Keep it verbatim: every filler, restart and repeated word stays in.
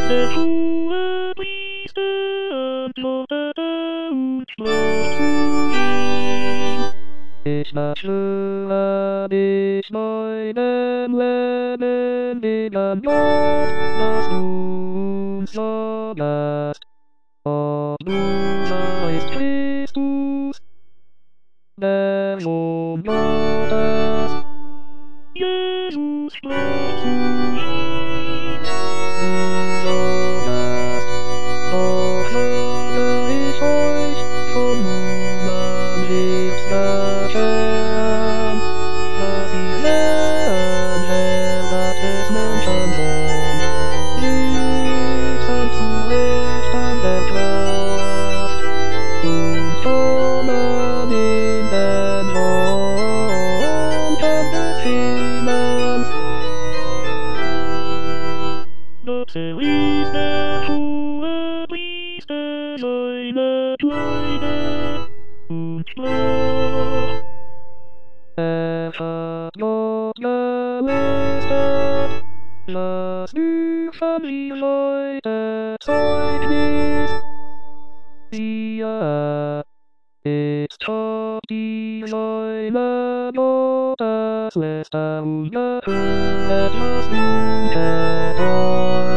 der hohe Priester antwortete und sprach zu ihm: Ich schwöre dich meinem Leben wegen Gott, dass du uns sagst, ob du seist Christus, der Sohn Gottes. Jesus sprach zu ihm: Du sagst, doch sage ich euch, von nun an wird's geschehen, dass ihr sehen werdet des Menschensohn sitzen zurecht an der Kraft und kommen in den Wolken des Himmels. Doch zerriss der hohe Priester seine Kleider und sprach: Er hat Gott gelästert, lasst büchern die Leute Zeugnis. Siehe, jetzt hat die Säule Gottes lästern gehört, was du getan.